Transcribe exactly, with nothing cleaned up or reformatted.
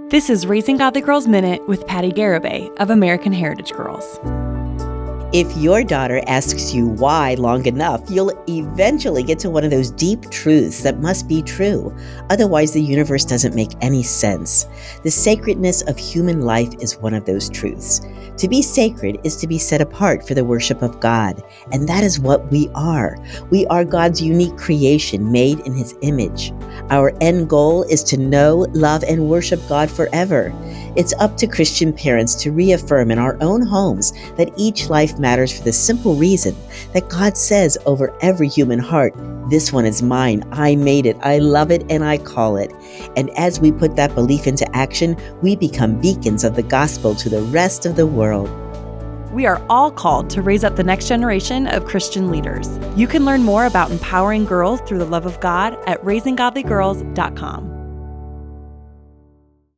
This is Raising Godly Girls Minute with Patty Garibay of American Heritage Girls. If your daughter asks you why long enough, you'll eventually get to one of those deep truths that must be true. Otherwise, the universe doesn't make any sense. The sacredness of human life is one of those truths. To be sacred is to be set apart for the worship of God, and that is what we are. We are God's unique creation made in His image. Our end goal is to know, love, and worship God forever. It's up to Christian parents to reaffirm in our own homes that each life matters for the simple reason that God says over every human heart, "This one is mine. I made it. I love it, and I call it." And as we put that belief into action, we become beacons of the gospel to the rest of the world. We are all called to raise up the next generation of Christian leaders. You can learn more about empowering girls through the love of God at raising godly girls dot com.